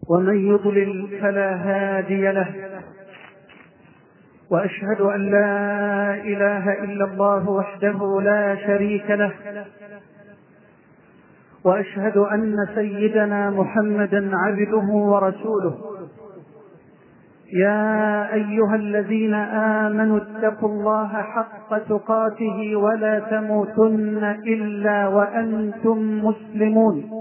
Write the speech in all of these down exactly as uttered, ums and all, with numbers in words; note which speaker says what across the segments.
Speaker 1: ومن يضلل فلا هادي له، وأشهد أن لا إله إلا الله وحده لا شريك له، وأشهد أن سيدنا محمدا عبده ورسوله. يا أيها الذين آمنوا اتقوا الله حق تقاته ولا تموتن إلا وأنتم مسلمون.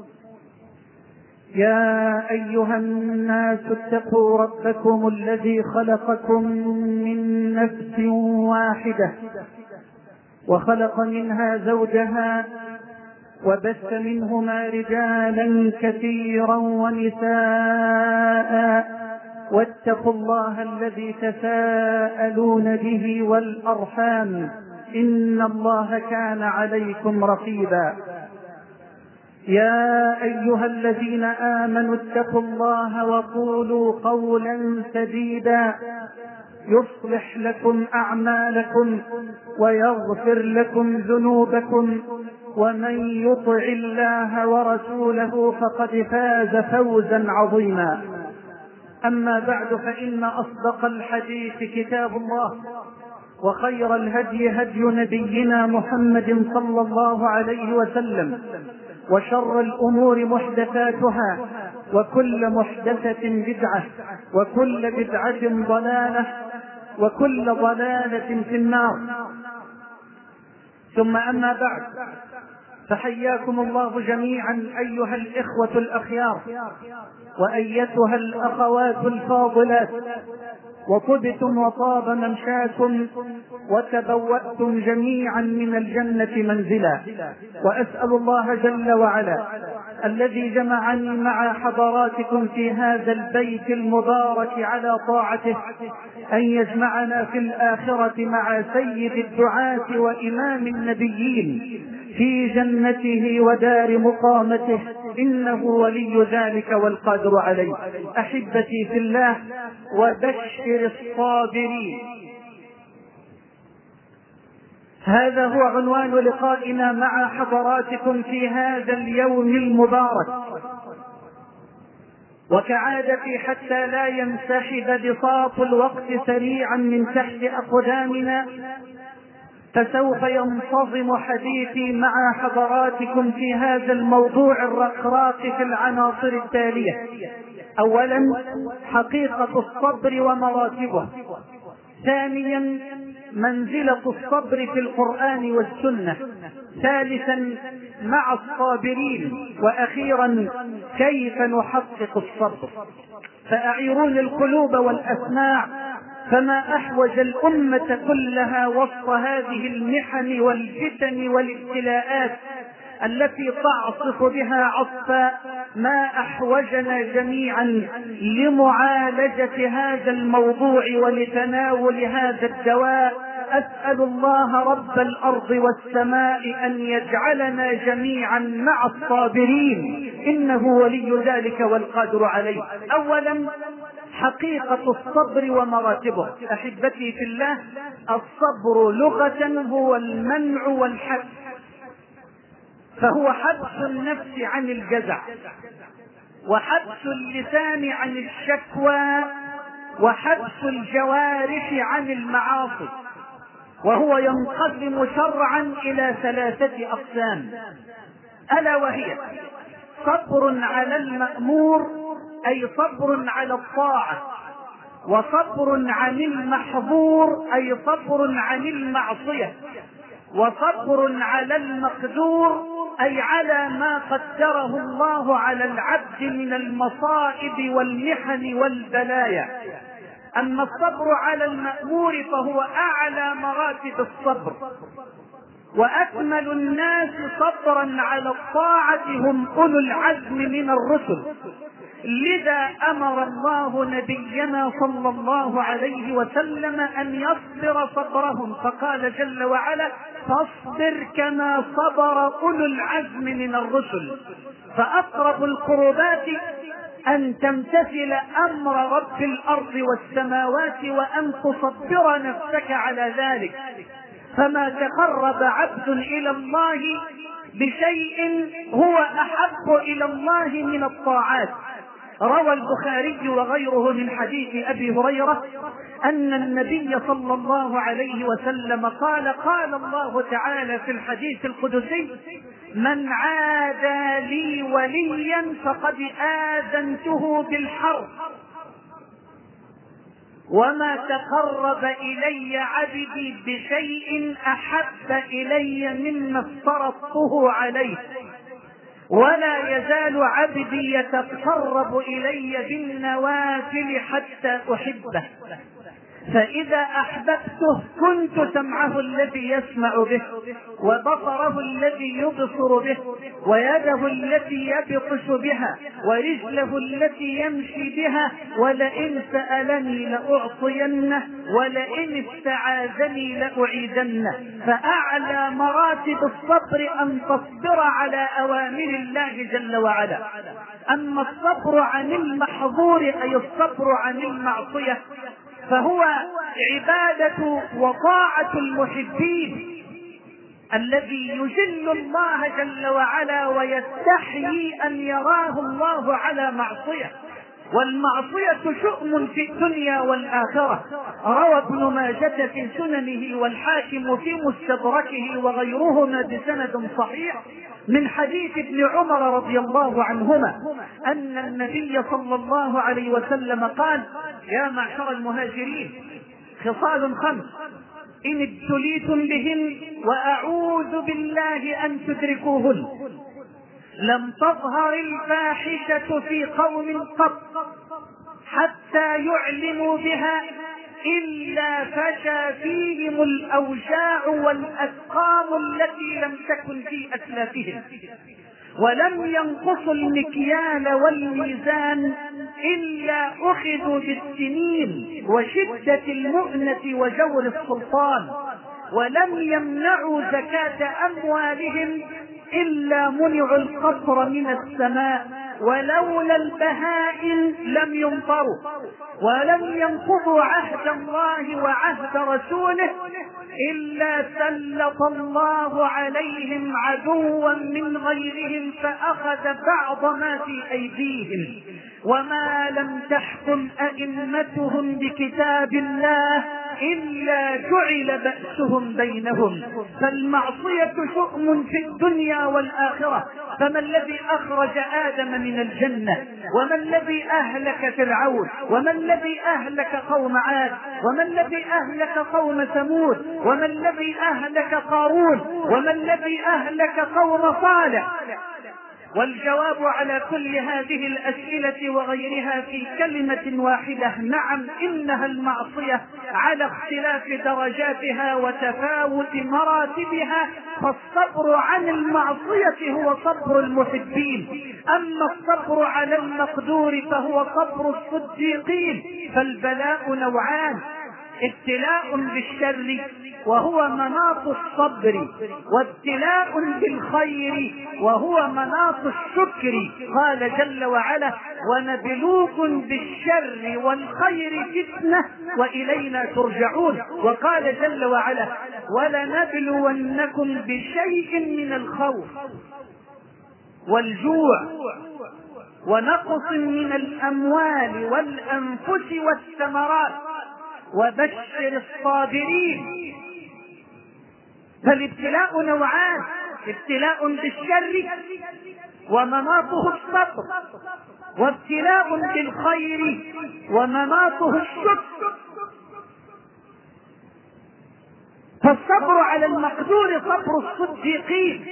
Speaker 1: يا أيها الناس اتقوا ربكم الذي خلقكم من نفس واحدة وخلق منها زوجها وبث منهما رجالا كثيرا ونساء، واتقوا الله الذي تساءلون به والأرحام إن الله كان عليكم رقيبا. يا أيها الذين آمنوا اتقوا الله وقولوا قولا سديدا يصلح لكم أعمالكم ويغفر لكم ذنوبكم، ومن يطع الله ورسوله فقد فاز فوزا عظيما. أما بعد، فإن أصدق الحديث كتاب الله، وخير الهدي هدي نبينا محمد صلى الله عليه وسلم، وشر الأمور محدثاتها، وكل محدثة بدعة، وكل بدعة ضلالة، وكل ضلالة في النار. ثم أما بعد، فحياكم الله جميعا أيها الإخوة الأخيار وأيتها الأخوات الفاضلات، وطبتم وطاب ممشاكم وتبوأتم جميعا من الجنة منزلا. وأسأل الله جل وعلا الذي جمعني مع حضراتكم في هذا البيت المبارك على طاعته أن يجمعنا في الآخرة مع سيد الدعاة وإمام النبيين في جنته ودار مقامته، إنه ولي ذلك والقادر عليه. أحبتي في الله، وبشر الصابرين. هذا هو عنوان لقائنا مع حضراتكم في هذا اليوم المبارك. وكعادتي حتى لا ينسحب بساط الوقت سريعا من تحت أقدامنا، فسوف ينتظم حديثي مع حضراتكم في هذا الموضوع الرقراق في العناصر التالية: أولا، حقيقة الصبر ومراتبه. ثانيا، منزلة الصبر في القرآن والسنة. ثالثا، مع الصابرين. وأخيرا، كيف نحقق الصبر. فأعيروني القلوب والأسماع، فما أحوج الأمة كلها وسط هذه المحن والفتن والابتلاءات التي تعصف بها عصفا، ما أحوجنا جميعا لمعالجة هذا الموضوع ولتناول هذا الدواء. أسأل الله رب الأرض والسماء أن يجعلنا جميعا مع الصابرين، إنه ولي ذلك والقادر عليه. أولا، حقيقة الصبر ومراتبه. أحبتي في الله، الصبر لغة هو المنع والحبس، فهو حبس النفس عن الجزع، وحبس اللسان عن الشكوى، وحبس الجوارح عن المعاصي. وهو ينقسم شرعا إلى ثلاثة أقسام، ألا وهي: صبر على المأمور، أي صبر على الطاعة، وصبر عن المحظور، أي صبر عن المعصية، وصبر على المقدور، أي على ما قدره الله على العبد من المصائب والمحن والبلايا. أما الصبر على المأمور فهو أعلى مراتب الصبر، وأكمل الناس صبرا على الطاعة هم أولو العزم من الرسل. لذا أمر الله نبينا صلى الله عليه وسلم أن يصبر صبرهم، فقال جل وعلا: فاصبر كما صبر أولو العزم من الرسل. فأقرب القربات أن تمتثل أمر رب الأرض والسماوات وأن تصبر نفسك على ذلك. فما تقرب عبد إلى الله بشيء هو أحب إلى الله من الطاعات. روى البخاري وغيره من حديث أبي هريرة أن النبي صلى الله عليه وسلم قال: قال الله تعالى في الحديث القدسي: من عادى لي وليا فقد آذنته بالحرب، وما تقرب إلي عبدي بشيء أحب إلي مما افترضته عليه، ولا يزال عبدي يتقرب إلي بالنوافل حتى أحبه، فإذا أحببته كنت سمعه الذي يسمع به، وبصره الذي يبصر به، ويده التي يبطش بها، ورجله التي يمشي بها، ولئن سألني لأعطينه، ولئن استعاذني لأعيذنه. فأعلى مراتب الصبر أن تصبر على أوامر الله جل وعلا. أما الصبر عن المحظور أي الصبر عن المعصية فهو عبادة وطاعة المحبين الذي يجل الله جل وعلا ويستحيي أن يراه الله على معصية، والمعصية شؤم في الدنيا والآخرة. روى ابن ماجة في سننه والحاكم في مستدركه وغيرهما بسند صحيح من حديث ابن عمر رضي الله عنهما أن النبي صلى الله عليه وسلم قال: يا معشر المهاجرين، خصال خمس إن ابتليتم بهن وأعوذ بالله أن تدركوهن: لم تظهر الفاحشة في قوم قط حتى يعلنوا بها إلا فشى فيهم الأوجاع والأسقام التي لم تكن في أسلافهم، ولم ينقصوا المكيال والميزان إلا أخذوا بالسنين وشدة المؤنة وجور السلطان، ولم يمنعوا زكاة أموالهم إلا منعوا القطر من السماء، ولولا البهائم لم يمطروا، ولم ينقضوا عهد الله وعهد رسوله إلا سلط الله عليهم عدوا من غيرهم فأخذ بعض ما في أيديهم، وما لم تحكم أئمتهم بكتاب الله إلا جعل بأسهم بينهم. فالمعصية شؤم في الدنيا والآخرة. فما الذي أخرج آدم من الجنة؟ وما الذي أهلك فرعون؟ وما الذي أهلك قوم عاد؟ وما الذي أهلك قوم ثمود؟ وما الذي أهلك قارون؟ وما الذي أهلك قوم صالح؟ والجواب على كل هذه الأسئلة وغيرها في كلمة واحدة: نعم، إنها المعصية على اختلاف درجاتها وتفاوت مراتبها، فالصبر عن المعصية هو صبر المحبين. أما الصبر على المقدور فهو صبر الصديقين. فالبلاء نوعان: ابتلاء بالشر وهو مناط الصبر، وابتلاء بالخير وهو مناط الشكر. قال جل وعلا: ونبلوكم بالشر والخير فتنة وإلينا ترجعون. وقال جل وعلا: ولنبلونكم بشيء من الخوف والجوع ونقص من الأموال والأنفس والثمرات وبشر الصابرين. فالابتلاء نوعان: ابتلاء بالشر ومناطه الصبر، وابتلاء بالخير ومناطه الشكر. فالصبر على المقدور صبر الصديقين،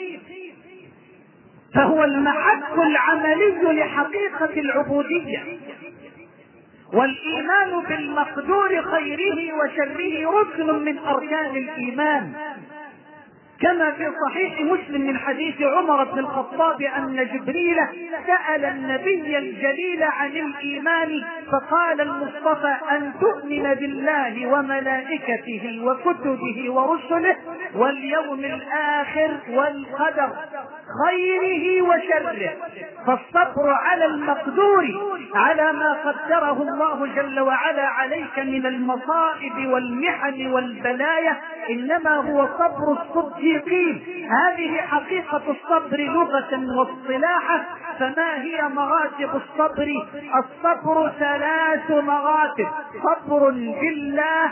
Speaker 1: فهو المحك العملي لحقيقة العبودية. والإيمان بالمقدور خيره وشره ركن من أركان الإيمان، كما في صحيح مسلم من حديث عمر بن الخطاب أن جبريل سأل النبي الجليل عن الإيمان فقال المصطفى: أن تؤمن بالله وملائكته وكتبه ورسله واليوم الآخر والقدر خيره وشره. فالصبر على المقدور على ما قدره الله جل وعلا عليك من المصائب والمحن والبلايا إنما هو صبر الصديقين. هذه حقيقة الصبر لغة واصطلاحا، فما هي مراتب الصبر؟ الصبر ثلاث مراتب: صبر بالله،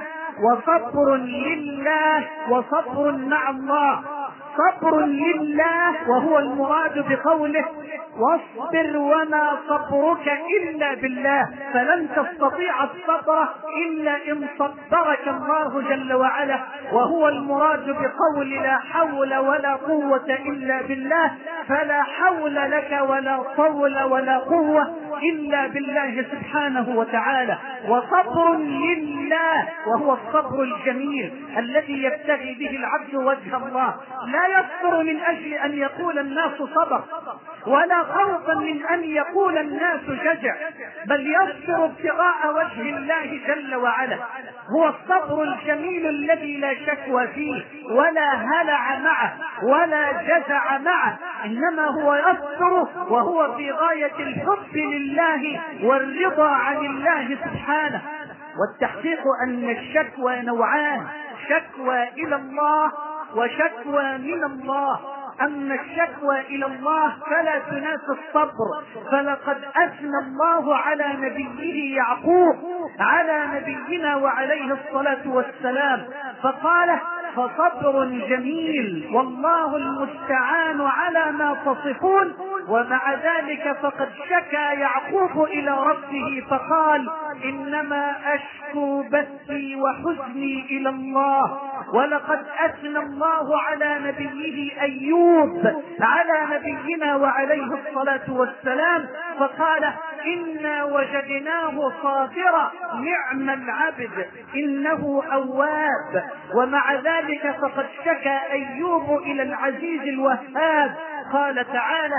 Speaker 1: وصبر لله، وصبر مع الله. صبر لله وهو المراد بقوله: واصبر وما صبرك إلا بالله، فلن تستطيع الصبر إلا إن صبرك الله جل وعلا، وهو المراد بقول: لا حول ولا قوة إلا بالله، فلا حول لك ولا طول ولا قوة إلا بالله سبحانه وتعالى. وصبر لله وهو الصبر الجميل الذي يبتغي به العبد وجه الله، لا يصبر من أجل أن يقول الناس صبر، ولا خوفا من أن يقول الناس جزع، بل يصبر ابتغاء وجه الله جل وعلا. هو الصبر الجميل الذي لا شكوى فيه ولا هلع معه ولا جزع معه، إنما هو يصبر وهو في غاية الحب لله والرضا عن الله سبحانه. والتحقيق أن الشكوى نوعان: شكوى إلى الله وشكوى من الله. أما الشكوى إلى الله فلا تنافي الصبر، فلقد أثنى الله على نبيه يعقوب على نبينا وعليه الصلاة والسلام فقال: فصبر جميل والله المستعان على ما تصفون. ومع ذلك فقد شكى يعقوب إلى ربه فقال: إنما أشكو بثي وحزني إلى الله. ولقد أثنى الله على نبيه أيوب على نبينا وعليه الصلاة والسلام فقال: إنا وجدناه صابرا نعم العبد إنه أواب. ومع ذلك فقد شكى أيوب إلى العزيز الوهاب، قال تعالى: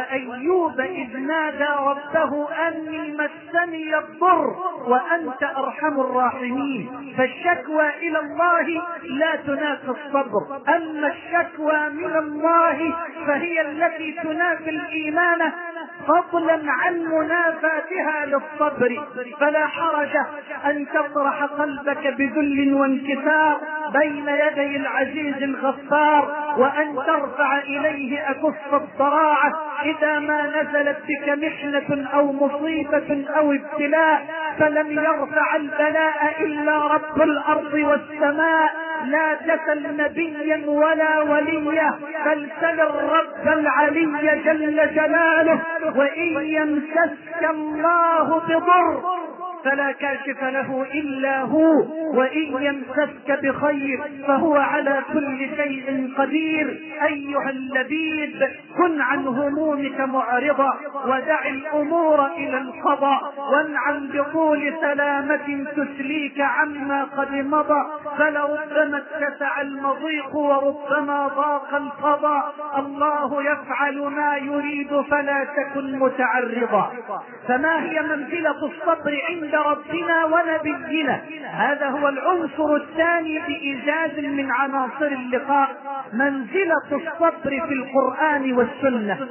Speaker 1: وأيوب إذ نادى ربه أني مسني الضر وأنت أرحم الراحمين. فالشكوى إلى الله لا تنافي الصبر، أما الشكوى من الله فهي التي تنافي الإيمان فضلا عن منافاتها للصبر. فلا حرج أن تطرح قلبك بذل وانكسار بين يدي العزيز الغفار، وأن ترفع إليه أكف الضراعة إذا ما نزلت بك محنة أو مصيبة أو ابتلاء، فلم يرفع البلاء إلا رب الأرض والسماء. لا تسل نبيا ولا وليا، بل سل الرب العلي جل جلاله. وإن يمسسك الله بضر فلا كاشف له إلا هو، وإن يمسسك بخير فهو على كل شيء قدير. أيها اللبيب كن عن همومك معرضا، ودع الأمور إلى القضاء، وانعم بطول سلامة تسليك عما قد مضى، فلربما اتسع المضيق وربما ضاق القضاء. الله يفعل ما يريد فلا تكن متعرضا. فما هي منزلة الصبر عند ربنا ونبينا؟ هذا هو العنصر الثاني بإيجاز من عناصر اللقاء: منزلة الصبر في القرآن والسنة.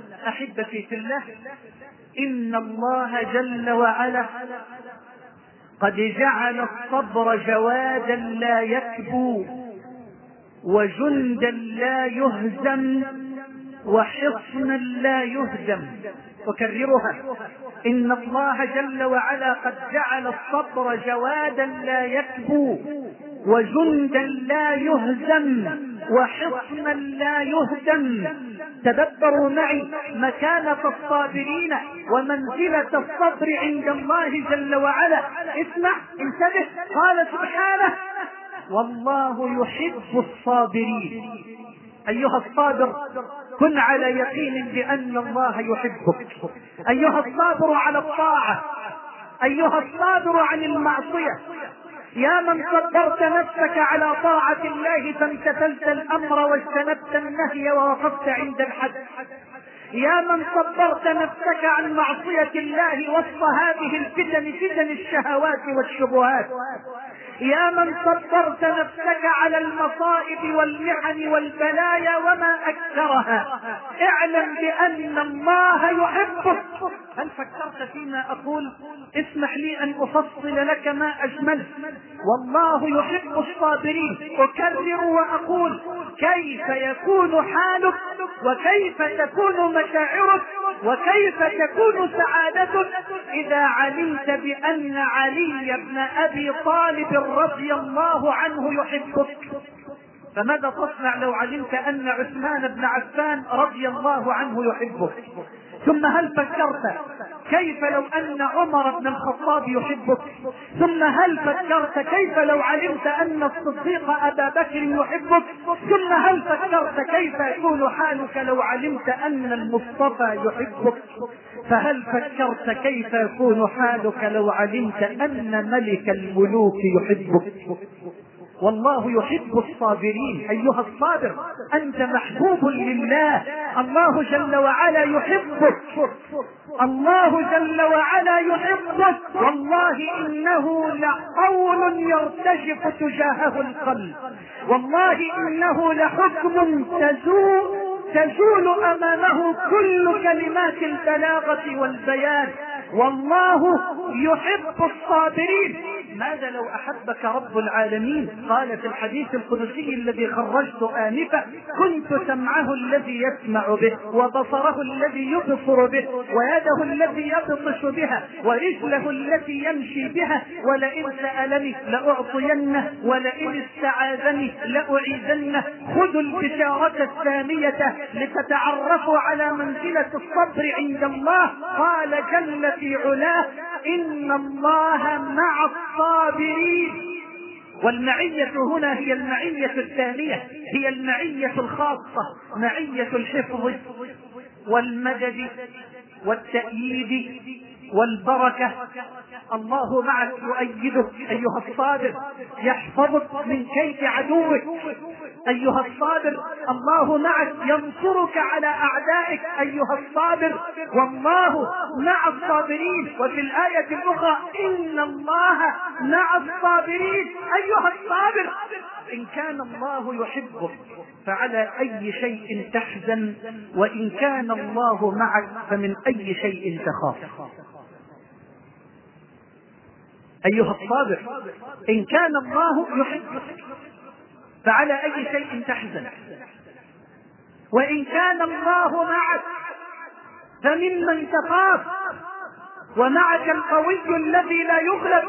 Speaker 1: أحبتي في الله، إن الله جل وعلا قد جعل الصبر جوادا لا يكبو، وجندا لا يهزم، وحصنا لا يهدم. أكررها: إن الله جل وعلا قد جعل الصبر جوادا لا يكبو، وجندا لا يهزم، وحصنا لا يهدم. تدبروا معي مكانة الصابرين ومنزلة الصبر عند الله جل وعلا. اسمع، انتبه، قال سبحانه: والله يحب الصابرين. أيها الصابر، كن على يقين بأن الله يحبك. أيها الصابر على الطاعة، أيها الصابر عن المعصية، يا من صبرت نفسك على طاعة الله فامتثلت الأمر واجتنبت النهي ووقفت عند الحد، يا من صبرت نفسك عن معصية الله وسط هذه الفتن، فتن الشهوات والشبهات، يا من صبرت نفسك على المصائب والمحن والبلايا وما أكثرها، اعلم بأن الله يحبك. هل فكرت فيما أقول؟ اسمح لي أن أفصل لك ما أجمل. والله يحب الصابرين. أكرر وأقول: كيف يكون حالك وكيف تكون مشاعرك وكيف تكون سعادتك إذا علمت بأن علي بن أبي طالب رضي الله عنه يحبك. فماذا تصنع لو علمت أن عثمان بن عفان رضي الله عنه يحبك؟ ثم هل فكرت كيف لو أن عمر بن الخطاب يحبك؟ ثم هل فكرت كيف لو علمت أن الصديق أبا بكر يحبك؟ ثم هل فكرت كيف يكون حالك لو علمت أن المصطفى يحبك؟ فهل فكرت كيف يكون حالك لو علمت أن ملك الملوك يحبك؟ والله يحب الصابرين. أيها الصابر، أنت محبوب لله، الله جل وعلا يحبك، الله جل وعلا يحبك. والله إنه لقول يرتجف تجاهه القلب، والله إنه لحكم تزول تزول أمامه كل كلمات البلاغة والبيان. والله يحب الصابرين. ماذا لو أحبك رب العالمين؟ قال في الحديث القدسي الذي خرجت آنفا: كنت سمعه الذي يسمع به، وبصره الذي يبصر به، ويده التي يبطش بها، ورجله التي يمشي بها، ولئن سألني لأعطينه، ولئن استعاذني لأعيذنه. خذوا البشارة الثانية لتتعرفوا على منزلة الصبر عند الله. قال جل في علاه: إن الله مع الصابرين. والمعية هنا هي المعية الثانية، هي المعية الخاصة، معية الحفظ والمدد والتأييد والبركة. الله معك يؤيدك أيها الصابر، يحفظك من كيد عدوك أيها الصابر. الله معك ينصرك على أعدائك أيها الصابر. والله مع الصابرين. وفي الآية الأخرى: إن الله مع الصابرين. أيها الصابر، إن كان الله يحبك فعلى أي شيء تحزن، وإن كان الله معك فمن أي شيء تخاف. أيها الصابر، إن كان الله يحبك فعلى أي شيء تحزن، وإن كان الله معك فممن تخاف. ومعك القوي الذي لا يغلب،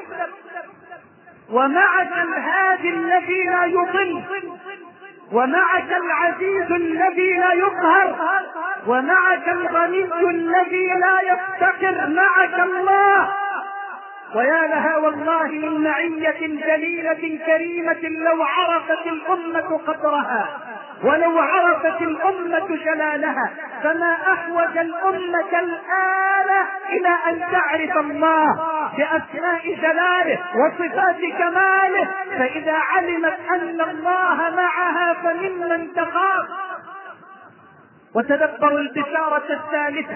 Speaker 1: ومعك الهادي الذي لا يضل، ومعك العزيز الذي لا يقهر، ومعك الغني الذي لا يفتقر. معك الله. ويا لها والله من معية جليلة كريمة لو عرفت الأمة قدرها، ولو عرفت الأمة جلالها. فما أحوج الأمة الآن إلى أن تعرف الله بأسماء جلاله وصفات كماله. فإذا علمت أن الله معها فممن تخاف. وتدبروا البشارة الثالثة: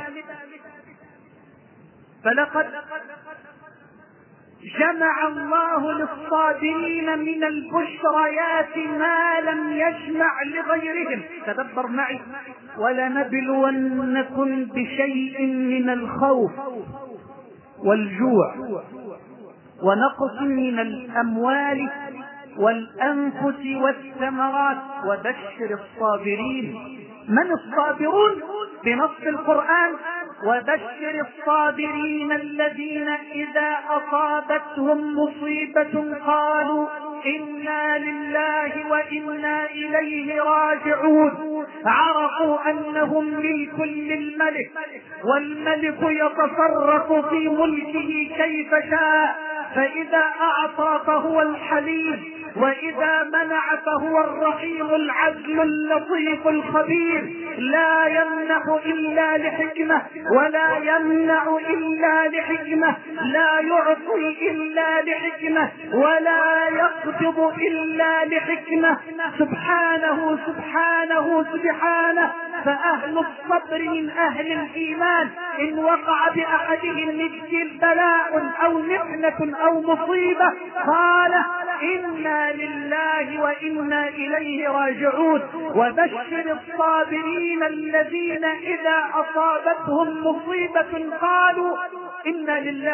Speaker 1: فلقد جمع الله للصابرين من البشريات ما لم يجمع لغيرهم. تدبر معي: ولنبلونكم بشيء من الخوف والجوع ونقص من الأموال والأنفس والثمرات وبشر الصابرين. من الصابرون؟ بنص القرآن: وبشر الصابرين الذين إذا أصابتهم مصيبة قالوا إنا لله وإنا إليه راجعون. عرفوا أنهم ملك للملك، والملك يتصرف في ملكه كيف شاء، فإذا أعطى فهو الحليم، وإذا منع فهو الرحيم العدل اللطيف الخبير. لا يمنح إلا لحكمة، ولا يمنع إلا لحكمة، لا يعطي إلا لحكمة، ولا يقبض إلا لحكمة. سبحانه سبحانه سبحانه. فأهل الصبر من أهل الإيمان إن وقع بأحدهم بلاء أو محنة أو مصيبة قال إنا لله وإنا إليه راجعون. وبشر الصابرين الذين إذا أصابتهم مصيبة قالوا إنا لله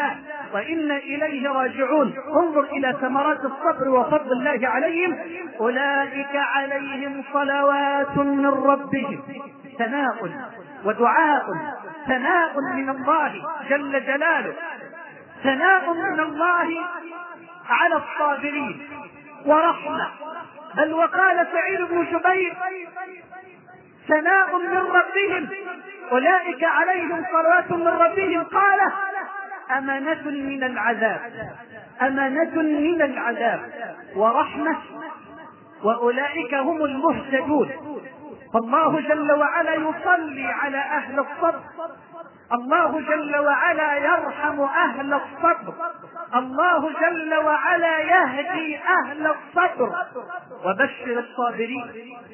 Speaker 1: وإن إليه راجعون. انظر إلى ثمرات الصبر وفضل الله عليهم. أولئك عليهم صلوات من ربهم، ثناء ودعاء، ثناء من الله جل جلاله، ثناء من الله على الصابرين، ورحمة. بل وقال سعيد بن جبير ثناء من ربهم، أولئك عليهم صلوات من ربهم، قال أمانة من العذاب، أمانة من العذاب ورحمة، وأولئك هم المهتدون. فالله جل وعلا يصلي على أهل الصبر، الله جل وعلا يرحم أهل الصبر، الله جل وعلا يهدي أهل الصبر. وبشر الصابرين،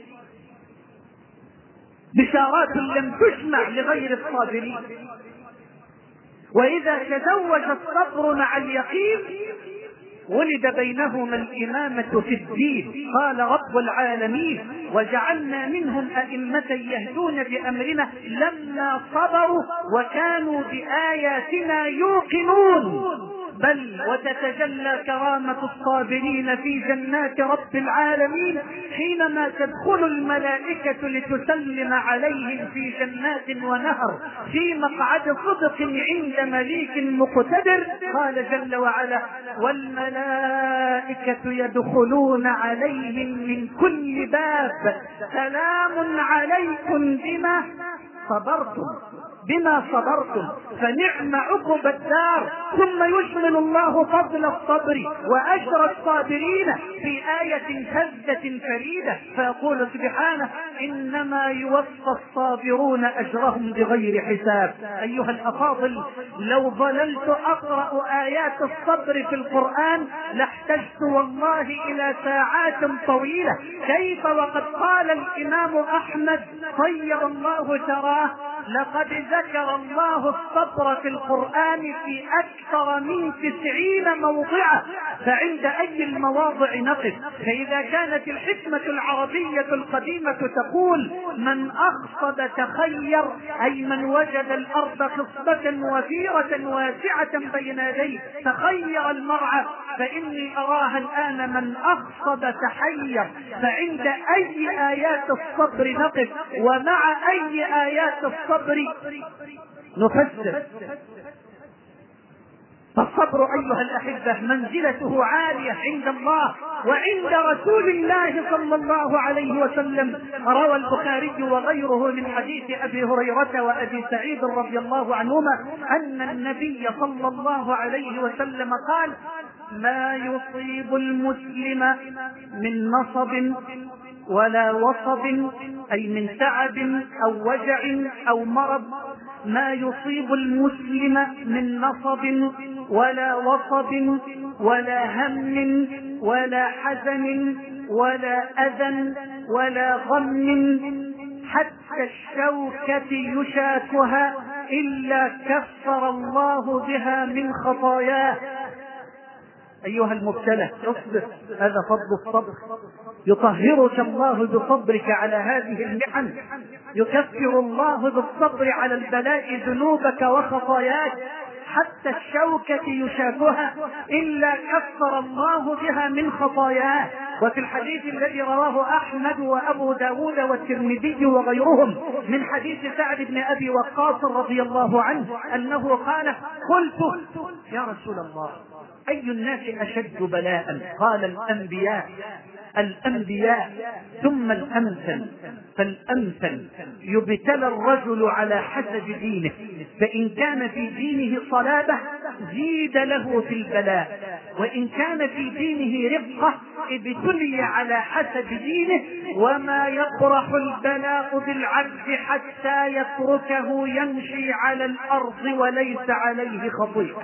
Speaker 1: بشارات لم تسمع لغير الصابرين. وإذا تزوج الصبر مع اليقين ولد بينهما الإمامة في الدين. قال رب العالمين وجعلنا منهم أئمة يهدون بأمرنا لما صبروا وكانوا بآياتنا يوقنون. بل وتتجلى كرامة الصابرين في جنات رب العالمين حينما تدخل الملائكة لتسلم عليهم في جنات ونهر في مقعد صدق عند مليك مقتدر. قال جل وعلا والملائكة يدخلون عليهم من كل باب سلام عليكم بما صبرتم، بما صبرتم فنعم عقب الدار. ثم يشمل الله فضل الصبر وأجر الصابرين في آية هزة فريدة فيقول سبحانه إنما يوفى الصابرون أجرهم بغير حساب. أيها الأفاضل، لو ظللت أقرأ آيات الصبر في القرآن لاحتجت والله إلى ساعات طويلة. كيف وقد قال الإمام أحمد طيب الله ثراه لقد ذكر الله الصبر في القرآن في أكثر من تسعين موضعا، فعند أي المواضع نقف؟ فإذا كانت الحكمة العربية القديمة تقول من أخصب تخير، أي من وجد الأرض خصبة وفيرة واسعة بين يديه تخير المرعى، فإني أراها الآن من أخصب تحير. فعند أي آيات الصبر نقف؟ ومع أي آيات الصبر نفسر؟ فالصبر أيها الأحبة منزلته عالية عند الله وعند رسول الله صلى الله عليه وسلم. روى البخاري وغيره من حديث أبي هريرة وأبي سعيد رضي الله عنهما أن النبي صلى الله عليه وسلم قال ما يصيب المسلم من نصب ولا وصب، أي من تعب أو وجع أو مرض، ما يصيب المسلم من نصب ولا وصب ولا هم ولا حزن ولا أذى ولا غم حتى الشوكة يشاكها إلا كفر الله بها من خطاياه. أيها المبتلى اصبر، هذا فضل الصبر. يطهرك الله بصبرك على هذه المحن، يكفر الله بالصبر على البلاء ذنوبك وخطاياك. حتى الشوكة يشاكها إلا كفر الله بها من خطاياه. وفي الحديث الذي رواه أحمد وأبو داود والترمذي وغيرهم من حديث سعد بن أبي وقاص رضي الله عنه أنه قال قلت يا رسول الله أي الناس أشد بلاء؟ قال الأنبياء الأنبياء ثم الأمثل فالأمثل. يبتلى الرجل على حسب دينه، فإن كان في دينه صلابة زيد له في البلاء، وإن كان في دينه رقة ابتلي على حسب دينه. وما يطرح البلاء بالعبد حتى يتركه يمشي على الأرض وليس عليه خطيئة.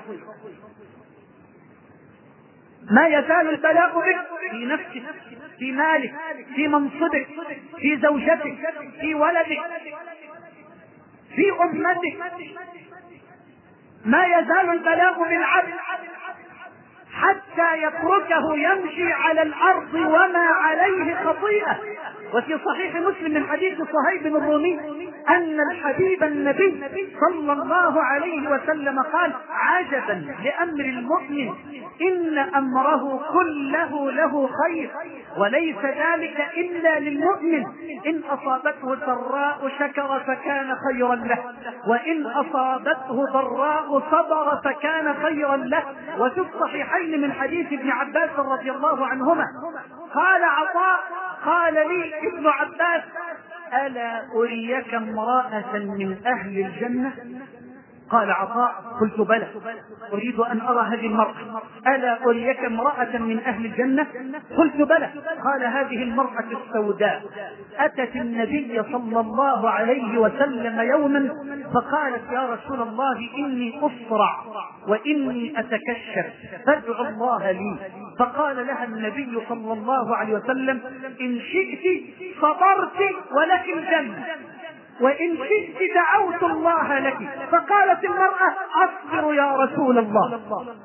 Speaker 1: ما يزال البلاء بك في نفسك، في مالك، في منصبك، في زوجتك، في ولدك، في أمتك. ما يزال البلاء بالعبد حتى يتركه يمشي على الأرض وما عليه خطيئة. وفي صحيح مسلم من حديث صهيب الرومي أن الحبيب النبي صلى الله عليه وسلم قال: عجبا لأمر المؤمن إن أمره كله له خير، وليس ذلك إلا للمؤمن، إن أصابته سراء شكر فكان خيرا له، وإن أصابته ضراء صبر فكان خيرا له. وفي الصحيحين من حديث ابن عباس رضي الله عنهما قال عطاء: قال لي ابن عباس: ألا أريك امرأة من أهل الجنة؟ قال عطاء: قلت بلى، أريد أن أرى هذه المرأة. ألا أريك امرأة من أهل الجنة؟ قلت بلى. قال: هذه المرأة السوداء أتت النبي صلى الله عليه وسلم يوما فقالت: يا رسول الله إني أصرع وإني أتكشف فادعو الله لي. فقال لها النبي صلى الله عليه وسلم: إن شئت صبرت ولك الجنة، وإن شئت دعوت الله لك. فقالت المرأة: أصبر يا رسول الله،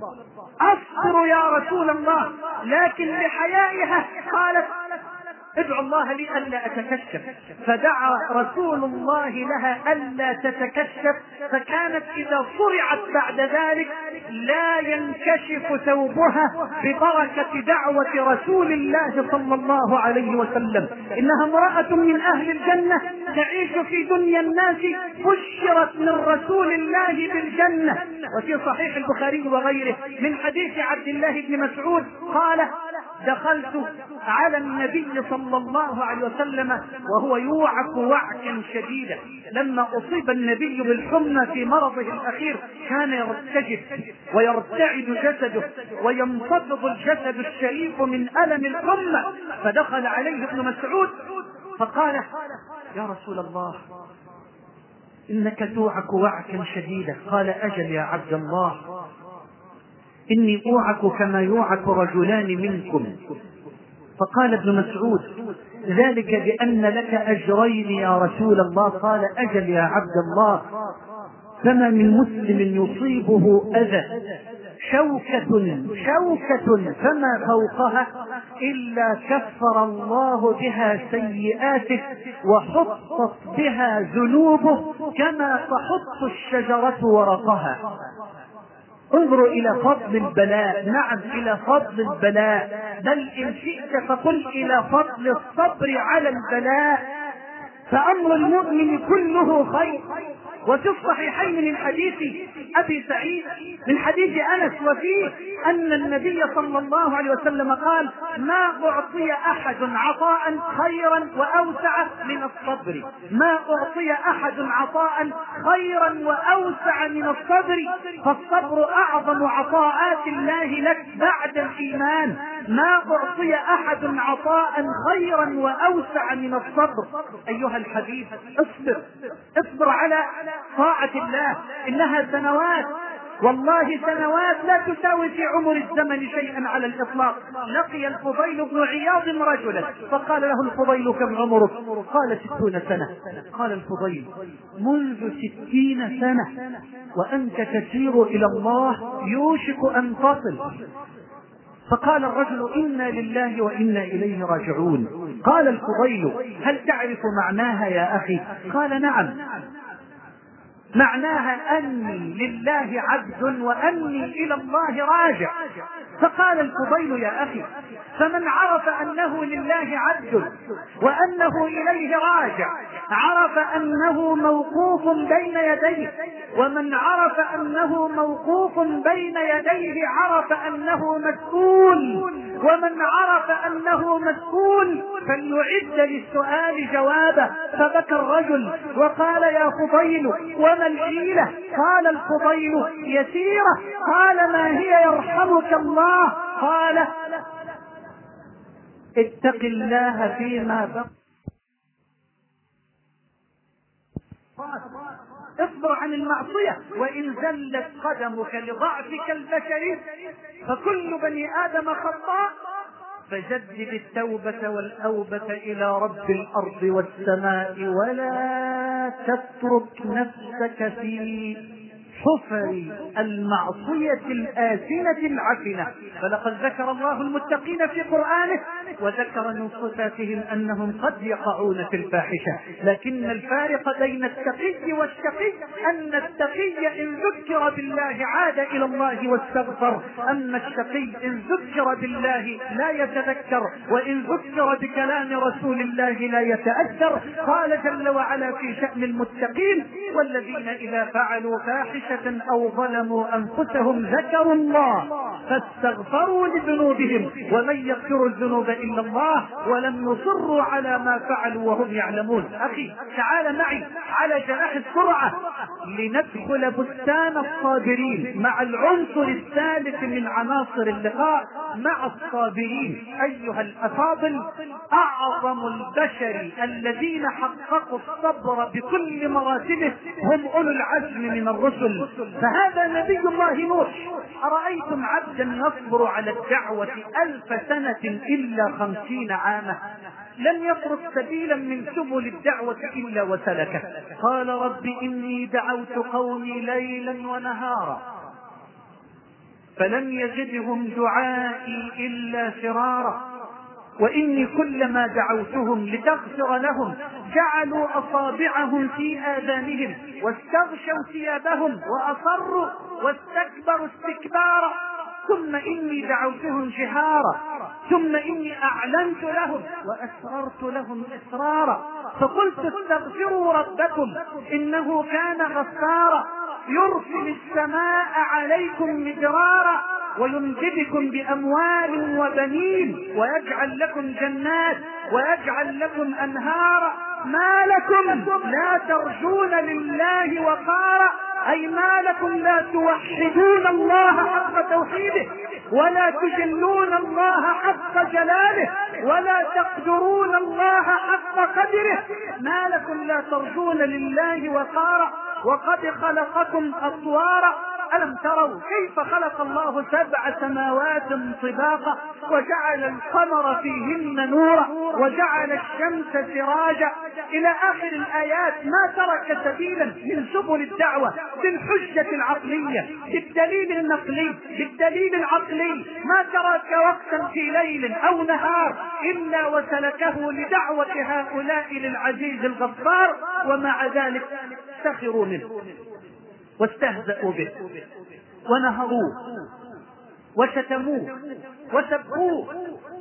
Speaker 1: أصبر يا رسول الله. لكن لحيائها قالت: ادعو الله لي ألا أتكشف. فدعا رسول الله لها ألا تتكشف، فكانت إذا صرعت بعد ذلك لا ينكشف ثوبها ببركة دعوة رسول الله صلى الله عليه وسلم. إنها امرأة من أهل الجنة تعيش في دنيا الناس، بشرت من رسول الله بالجنة. وفي صحيح البخاري وغيره من حديث عبد الله بن مسعود قال: دخلت على النبي صلى الله عليه وسلم وهو يوعك وعكا شديدا. لما أصيب النبي بالحمى في مرضه الأخير كان يرتجف ويرتعد جسده وينتفض الجسد الشريف من ألم الحمى. فدخل عليه ابن مسعود فقال: يا رسول الله إنك توعك وعكا شديدا. قال: أجل يا عبد الله، إني أوعك كما يوعك رجلان منكم. فقال ابن مسعود: ذلك بأن لك أجرين يا رسول الله. قال: أجل يا عبد الله، فما من مسلم يصيبه أذى شوكة شوكة فما فوقها إلا كفر الله بها سيئاته وحطت بها ذنوبه كما تحط الشجرة ورقها. انظروا إلى فضل البلاء، نعم إلى فضل البلاء، بل إن شئت فقل إلى فضل الصبر على البلاء. فأمر المؤمن كله خير. وفي الصحيحين من حديث أبي سعيد من حديث أنس وفيه أن النبي صلى الله عليه وسلم قال: ما أعطي أحد عطاء خيرا وأوسع من الصبر، ما أعطي أحد عطاء خيرا وأوسع من الصبر، فالصبر أعظم عطاءات الله لك بعد الإيمان. ما أعطي أحد عطاء خيرا وأوسع من الصبر. أيها الحبيب، اصبر اصبر على طاعة الله، إنها سنوات، والله سنوات لا تساوي في عمر الزمن شيئا على الإطلاق. لقي الفضيل بن عياض رجلا فقال له الفضيل: كم عمرك؟ قال: ستون سنة. قال الفضيل: منذ ستين سنة وأنت تسير إلى الله يوشك أن تصل. فقال الرجل: إنا لله وإنا إليه راجعون. قال الفضيل: هل تعرف معناها يا أخي؟ قال: نعم، معناها أني لله عبد وأني إلى الله راجع. فقال الفضيل: يا أخي، فمن عرف أنه لله عبد وأنه إليه راجع عرف أنه موقوف بين يديه، ومن عرف أنه موقوف بين يديه عرف أنه مسؤول، ومن عرف أنه مسؤول فليعد للسؤال جوابه. فبكى الرجل وقال: يا فضيل وما الحيلة؟ قال الفضيل: يسيرة. قال: ما هي يرحمك الله؟ قال: اتق الله فيما بقي، اصبر عن المعصية، وإن زلت قدمك لضعفك البشري فكل بني آدم خطاء، فجدد التوبة والأوبة إلى رب الأرض والسماء، ولا تترك نفسك في حفر المعصية الآثنة العفنة. فلقد ذكر الله المتقين في قرآنه وذكر من صفاتهم أنهم قد يقعون في الفاحشة، لكن الفارق بين التقي والشقي أن التقي إن ذكر بالله عاد إلى الله واستغفر، أما الشقي إن ذكر بالله لا يتذكر، وإن ذكر بكلام رسول الله لا يتأثر. قال جل وعلا في شأن المتقين: والذين إذا فعلوا فاحشة أو ظلموا أنفسهم ذكروا الله فاستغفروا لذنوبهم ومن يغفر الذنوب إلا الله ولم يصروا على ما فعلوا وهم يعلمون. أخي تعال معي على جناح السرعة لندخل بستان الصابرين مع العنصر الثالث من عناصر اللقاء، مع الصابرين. أيها الأفاضل، أعظم البشر الذين حققوا الصبر بكل مراتبه هم أولو العزم من الرسل، فهذا نبي الله نوح. أرأيتم عبدا يصبر على الدعوة ألف سنة إلا خمسين عاما، لم يترك سبيلا من سبل الدعوة إلا وسلكه. قال: رب إني دعوت قومي ليلا ونهارا فلم يزدهم دعائي إلا فرارا، وإني كلما دعوتهم لتغفر لهم جعلوا أصابعهم في آذانهم واستغشوا ثيابهم وأصروا واستكبروا استكبارا، ثم إني دعوتهم جهارا ثم إني أعلنت لهم وأسررت لهم إسرارا، فقلت استغفروا ربكم إنه كان غفارا يرسل السماء عليكم مدرارا ويمددكم بأموال وبنين ويجعل لكم جنات ويجعل لكم أنهارا، ما لكم لا ترجون لله وقارا، أي ما لكم لا توحدون الله حق توحيده ولا تجلون الله حق جلاله ولا تقدرون الله حق قدره، ما لكم لا ترجون لله وقارا وقد خلقكم أطوارا. ألم تروا كيف خلق الله سبع سماوات طباقا وجعل القمر فيهن نورا وجعل الشمس سراجا إلى آخر الآيات. ما ترك سبيلا من سبل الدعوة بالحجة العقلية بالدليل النقلي بالدليل العقلي، ما ترك وقتا في ليل أو نهار إلا وسلكه لدعوة هؤلاء للعزيز الغفار، ومع ذلك سخروا منه واستهزأوا به ونهروه وشتموه وسبوه.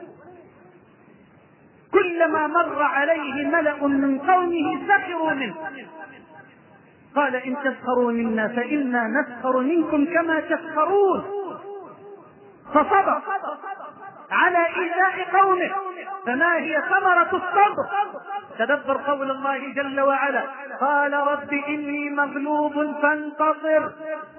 Speaker 1: كلما مر عليه ملأ من قومه سخروا منه. قال: إن تسخروا منا فإنا نسخر منكم كما تسخرون، فصبر على إيذاء قومه. فما هي ثمرة الصبر؟ تدبر قول الله جل وعلا: قال رب إني مغلوب فانتصر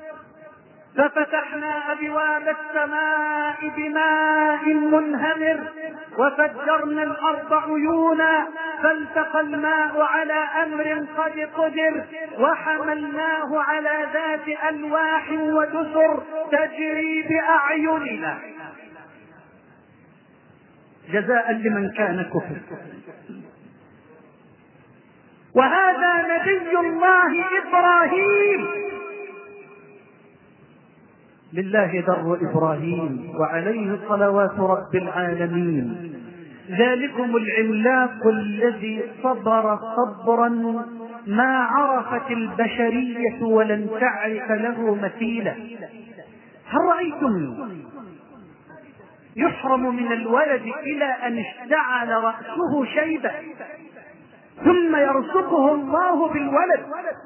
Speaker 1: ففتحنا أبواب السماء بماء منهمر وفجرنا الأرض عيونا فالتقى الماء على أمر قد قدر وحملناه على ذات ألواح ودسر تجري بأعيننا جزاء لمن كان كفر. وهذا نبي الله إبراهيم، لله در إبراهيم وعليه صلوات رب العالمين. ذلكم العملاق الذي صبر صبرا ما عرفت البشرية ولن تعرف له مثيلا. هل رأيتم يحرم من الولد إلى أن اشتعل رأسه شيبة ثم يرزقه الله بالولد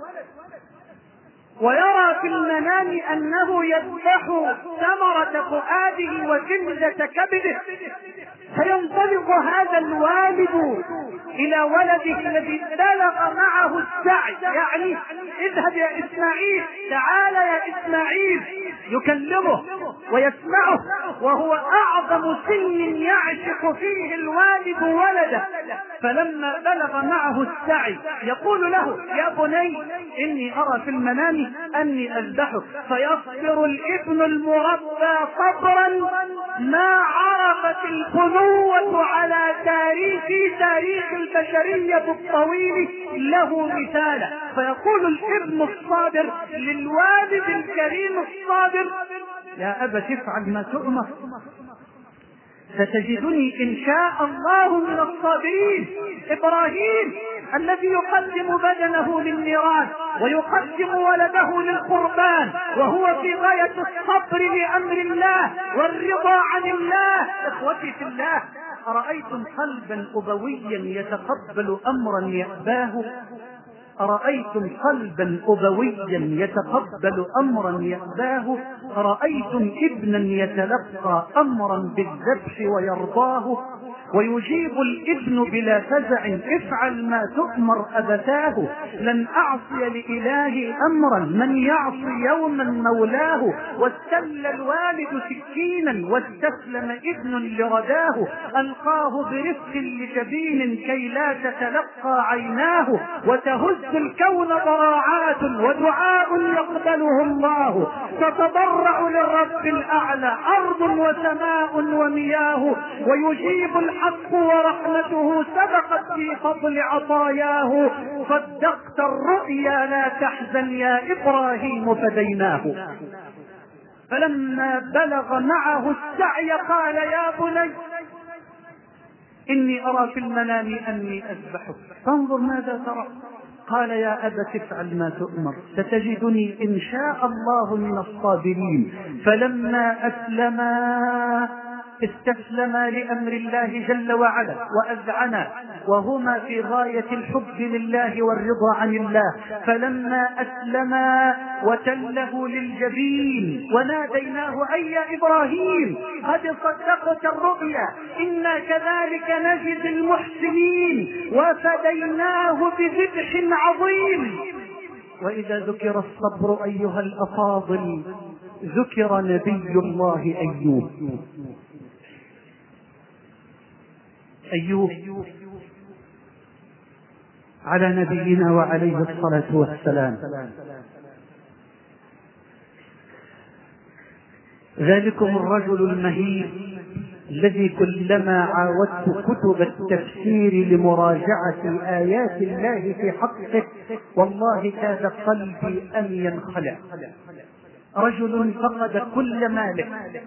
Speaker 1: ويرى في المنام أنه يذبح ثمرة فؤاده وجلدة كبده، فينطلق هذا الوالد إلى ولده الذي بلغ معه السعي، يعني اذهب يا إسماعيل، تعال يا إسماعيل، يكلمه ويسمعه وهو أعظم سن يعشق فيه الوالد ولده. فلما بلغ معه السعي يقول له: يا بني إني أرى في المنام أني أذبحك، فيصبر الابن المربى صبرا ما عرف وقفت البنوة على تاريخ تاريخ البشرية الطويل له مثالا. فيقول الابن الصابر للوالد الكريم الصابر: يا أبت افعل ما تؤمر، ستجدني إن شاء الله من الصابرين. إبراهيم الذي يقدم بدنه للنيران ويقدم ولده للقربان وهو في غاية الصبر لأمر الله والرضا عن الله. إخوتي في الله، أرأيتم قلبا أبويا يتقبل أمرا يأباه؟ أرأيتم قلبا أبويا يتقبل أمرا يأباه؟ أرأيتم ابنا يتلقى أمرا بالذبح ويرضاه؟ ويجيب الابن بلا فزع: افعل ما تؤمر أبتاه. لن أعصي لإلهي أمرا، من يعصي يوما مولاه. واستل الوالد سكينا واستسلم ابن لرداه، ألقاه برفق لجبين كي لا تتلقى عيناه. وتهز الكون ضراعات ودعاء يقبله الله، تتضرع للرب الأعلى أرض وسماء ومياه. ويجيب الحق ورحمته سبقت في فضل عطاياه. صدقت الرؤيا لا تحزن يا إبراهيم فديناه. فلما بلغ معه السعي قال: يا بني إني أرى في المنام أني أذبحك فانظر ماذا ترى. قال: يا أبت افعل ما تؤمر، ستجدني إن شاء الله من الصابرين. فلما أسلما استسلما لأمر الله جل وعلا وأذعنا، وهما في غاية الحب لله والرضا عن الله. فلما أسلما وتله للجبين وناديناه: أي يا إبراهيم قد صدقت الرؤيا إنا كذلك نجزي المحسنين وفديناه بذبح عظيم. وإذا ذكر الصبر أيها الأفاضل ذكر نبي الله أيوب. أيوب على نبينا وعليه الصلاة والسلام. ذلكم الرجل المهيب الذي كلما عاودت كتب التفسير لمراجعة آيات الله في حقه والله كاد قلبي أن ينخلع. رجل فقد كل ماله،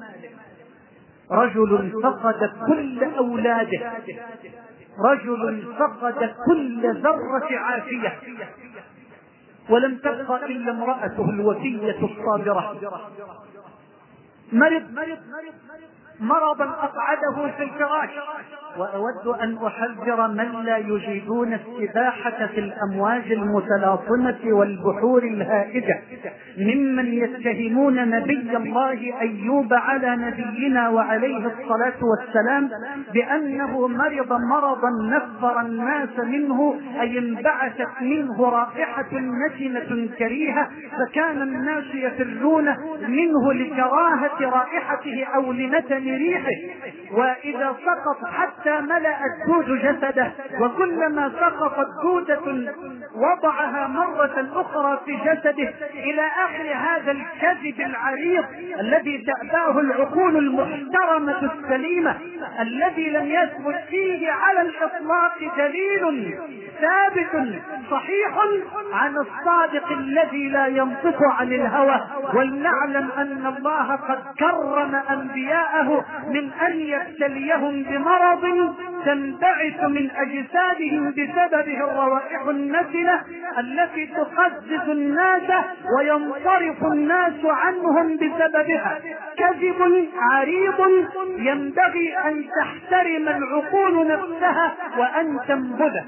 Speaker 1: رجل فقد كل أولاده، رجل فقد كل ذرة عافية، ولم تبقى إلا امرأته الوفية الصابرة. مرض مرضا أقعده في الفراش. وأود أن أحذر من لا يجيدون السباحة في الأمواج المتلاطمة والبحور الهائجة ممن يتهمون نبي الله أيوب على نبينا وعليه الصلاة والسلام بأنه مرض مرضا نفر الناس منه، أي انبعثت منه رائحة نتنة كريهة فكان الناس يفرون منه لكراهة رائحته أو لنتن ريحه. وإذا سقط حتى ملأ الدود جسده، وكلما سقطت دودة وضعها مرة أخرى في جسده إلى آخر هذا الكذب العريض الذي تأباه العقول المحترمة السليمة، الذي لم يثبت فيه على الإطلاق دليل ثابت صحيح عن الصادق الذي لا ينطق عن الهوى. ولنعلم أن الله قد كرم أنبياءه من أن يبتليهم بمرض تنبعث من أجسادهم بسببه الروائح النتنة التي تقزز الناس وينصرف الناس عنهم بسببها. كذب عريض ينبغي أن تحترم العقول نفسها وأن تنبذه.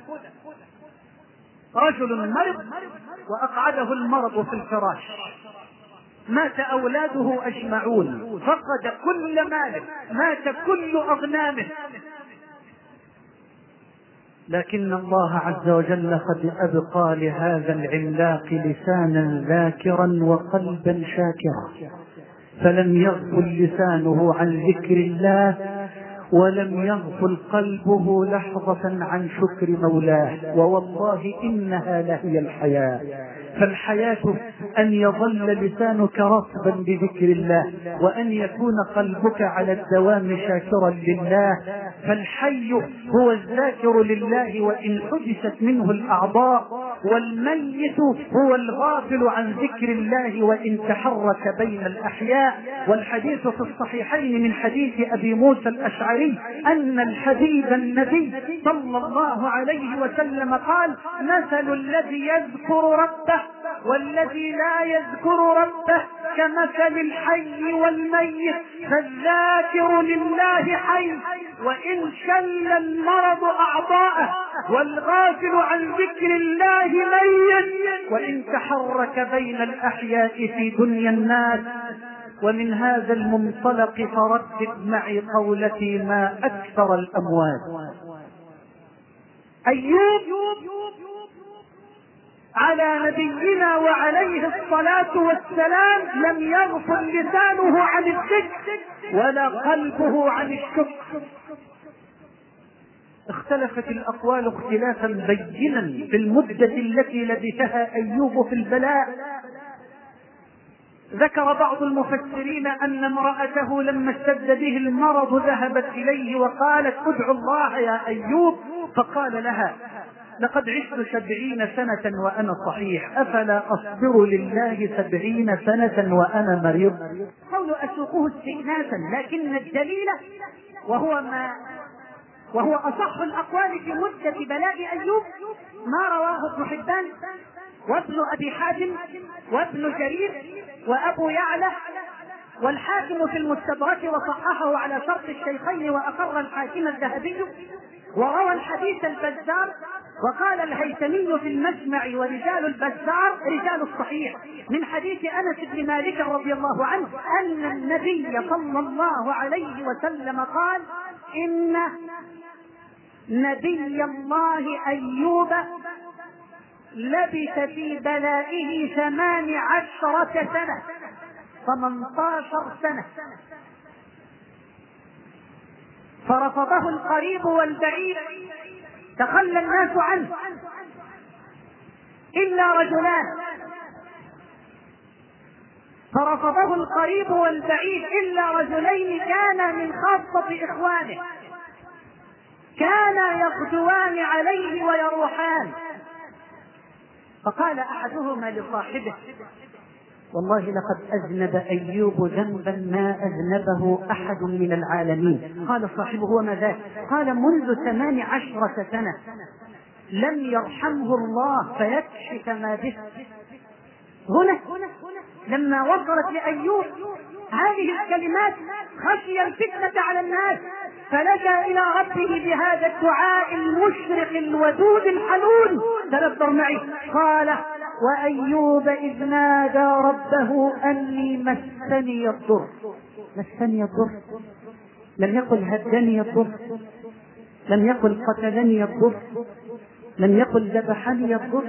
Speaker 1: رجل مرض وأقعده المرض في الفراش، مات أولاده أجمعون، فقد كل ماله، مات كل أغنامه، لكن الله عز وجل قد أبقى لهذا العملاق لسانا ذاكرا وقلبا شاكرا، فلم يغفل لسانه عن ذكر الله ولم يغفل قلبه لحظة عن شكر مولاه. ووالله إنها لهي الحياة، فالحياة أن يظل لسانك رطبا بذكر الله، وأن يكون قلبك على الدوام شاكرا لله. فالحي هو الذاكر لله وإن حدثت منه الأعضاء، والميت هو الغافل عن ذكر الله وإن تحرك بين الأحياء. والحديث في الصحيحين من حديث أبي موسى الأشعري أن الحبيب النبي صلى الله عليه وسلم قال: مثل الذي يذكر ربه والذي لا يذكر ربه كمثل الحي والميت، فالذاكر لله حي وإن شل المرض أعضاءه، والغافل عن ذكر الله ميت وإن تحرك بين الأحياء في دنيا الناس. ومن هذا المنطلق فردد معي قولتي: ما أكثر الأموات. أيوب على نبينا وعليه الصلاة والسلام لم يغفل لسانه عن الذكر ولا قلبه عن الشكر. اختلفت الأقوال اختلافا بينا في المدة التي لبثها أيوب في البلاء. ذكر بعض المفسرين أن امرأته لما اشتد به المرض ذهبت إليه وقالت: ادعو الله يا أيوب، فقال لها: لقد عشت سبعين سنة وأنا صحيح، أفلا أصبر لله سبعين سنة وأنا مريض؟ قول أسوقه استئناسا، لكن الدليل وهو ما وهو أصح الأقوال في مدة بلاء أيوب ما رواه ابن حبان وابن أبي حاتم وابن جرير وأبو يعلى والحاكم في المستدرك وصححه على شرط الشيخين وأقر الحاكم الذهبي. وروى الحديث البزار، وقال الهيثمي في المسمع: ورجال البزار رجال الصحيح، من حديث أنس بن مالك رضي الله عنه أن النبي صلى الله عليه وسلم قال: إن نبي الله أيوب لبث في بلائه ثمان عشرة سنة، ثمانية سنة، فرفضه القريب والبعيد، تخلى الناس عنه إلا رجلان، فرفضه القريب والبعيد إلا رجلين كانا من خاصة إخوانه، كانا يغدوان عليه ويروحان. فقال أحدهما لصاحبه: والله لقد أذنب أيوب ذنبا ما أذنبه أحد من العالمين. قال صاحبه: وما ذاك؟ قال: منذ ثمان عشرة سنة لم يرحمه الله فيكشف ما به. هنا لما وصلت لأيوب هذه الكلمات خشي الفتنة على الناس، فلجأ إلى ربه بهذا الدعاء المشرق الودود الحنون. تدبر معي، قال: وأيوب إذ نادى ربه أني مسني الضر. مسني الضر، لم يقل هدني الضر، لم يقل قتلني الضر، لم يقل ذبحني الضر،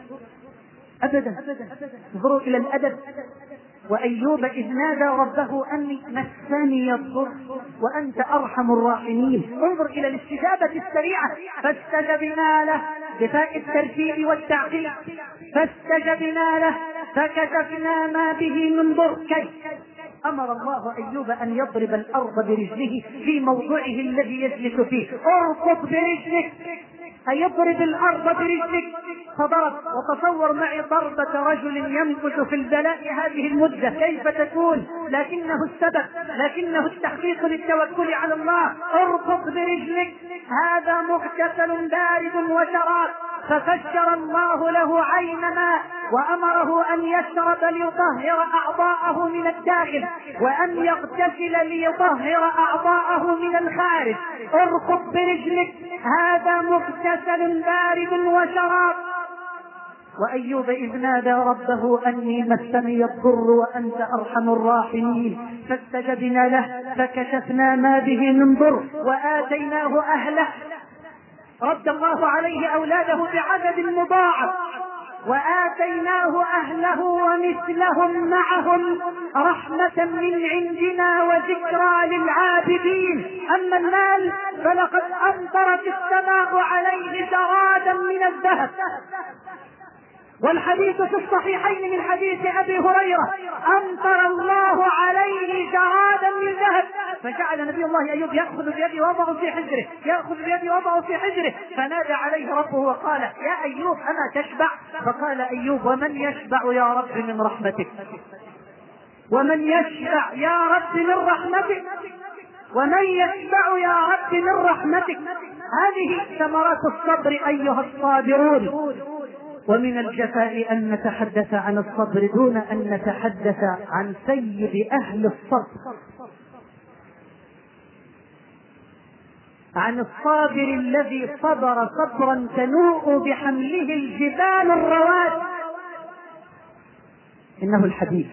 Speaker 1: أبدا. انظروا إلى الأدب. وأيوب إذ نادى ربه أني مسني الضر وأنت أرحم الراحمين. انظر إلى الاستجابة السريعة. فاستجبنا له بفاء الترتيب والتعقيب، فاستجبنا له فكشفنا ما به من ضر. كيف؟ أمر الله أيوب أن يضرب الأرض برجله في موضعه الذي يجلس فيه. ارقط برجلك، هيضرب الأرض برجلك. فضرب. وتصور معي ضربة رجل ينبت في البلاء هذه المدة كيف تكون، لكنه السبب، لكنه التحقيق للتوكل على الله. ارقط برجلك، هذا مغتسل بارد وشراب. ففجر الله له عين ماء وأمره أن يشرب ليطهر أعضاءه من الداخل، وأن يغتسل ليطهر أعضاءه من الخارج. ارقط برجلك، هذا مغتسل بارد وشراب. وأيوب إذ نادى ربه أني مسني الضر وأنت أرحم الراحمين، فاستجبنا له فكشفنا ما به من ضر وآتيناه أهله. رد الله عليه أولاده بعدد مضاعف. وآتيناه أهله ومثلهم معهم رحمة من عندنا وذكرى للعابدين. أما المال فلقد أمطرت السماء عليه جرادا من الذهب والحديث في الصحيحين من حديث أبي هريرة: أمطر الله عليه جرادا من ذهب، فجعل نبي الله أيوب يأخذ بيده وضعه في حجره، يأخذ بيده وضعه في حجره، فنادى عليه ربه وقال: يا أيوب أما تشبع؟ فقال أيوب: ومن يشبع يا رب من رحمتك؟ ومن يشبع يا رب من رحمتك؟ ومن يشبع يا رب من رحمتك؟ هذه ثمرات الصبر أيها الصابرون. ومن الجفاء أن نتحدث عن الصبر دون أن نتحدث عن سيد أهل الصبر، عن الصابر الذي صبر صبرا تنوء بحمله الجبال الرواد، إنه الحبيب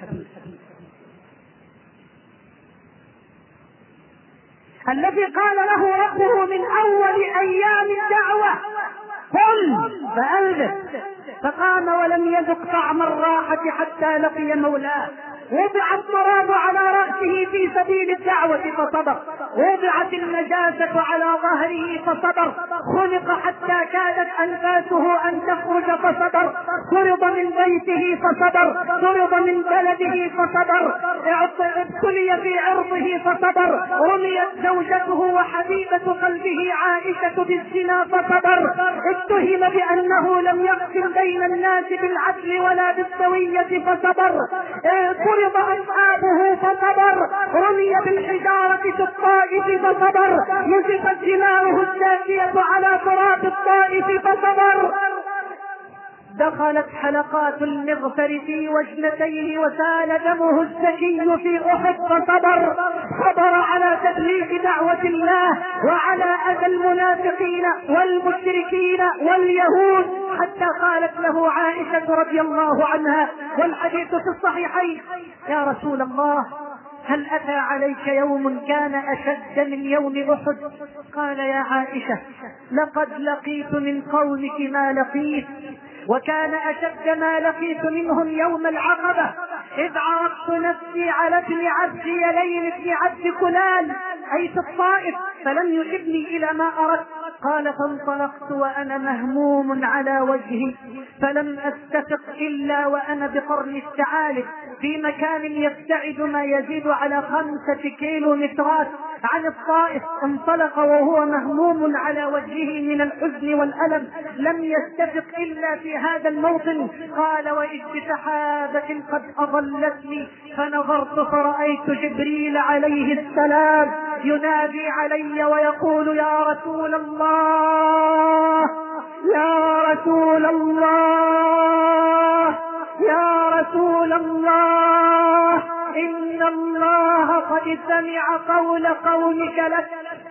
Speaker 1: الذي قال له ربه من أول أيام الدعوة: قل فأنذر، فقام ولم يذق طعم الراحة حتى لقي مولاه. وضع التراب على رأسه في سبيل الدعوة فصبر، وضعت النجاسة على ظهره فصبر، خلق حتى كادت أنفاسه أن تخرج فصبر، طرد من بيته فصبر، طرد من بلده فصبر، ابتلي في عرضه فصبر، رميت زوجته وحبيبة قلبه عائشة بالزنا فصبر، اتهم بأنه لم يقسم بين الناس بالعدل ولا بالسوية فصبر، فرض أصحابه فصبر، رمي بالحجارة في الطائف فصبر، نزفت دماؤه الزاكية على تراب الطائف فصبر، دخلت حلقات المغفر في وجنتيه وسال دمه الزكي في أحد فصبر، صبر على تبليغ دعوة الله وعلى أذى المنافقين والمشركين واليهود، حتى قالت له عائشة رضي الله عنها والحديث في الصحيحين: يا رسول الله، هل أتى عليك يوم كان أشد من يوم أحد؟ قال: يا عائشة، لقد لقيت من قومك ما لقيت، وكان أشد ما لقيت منهم يوم العقبة، إذ عرضت نفسي على ابن عبد يلين ابن عبد كلال أي في الطائف فلم يجبني إلى ما أردت. قال: فانطلقت وأنا مهموم على وجهي، فلم أستفق إلا وأنا بقرن الثعالب في مكان يبتعد ما يزيد على خمسة كيلو مترات عن الطائف. انطلق وهو مهموم على وجهه من الحزن والألم، لم يستفق إلا في هذا الموطن. قال: وإذ بسحابة قد أضلتني فنظرت فرأيت جبريل عليه السلام ينادي علي ويقول: يا رسول الله، يا رسول الله، يا رسول الله، إن الله قد سمع قول قومك لك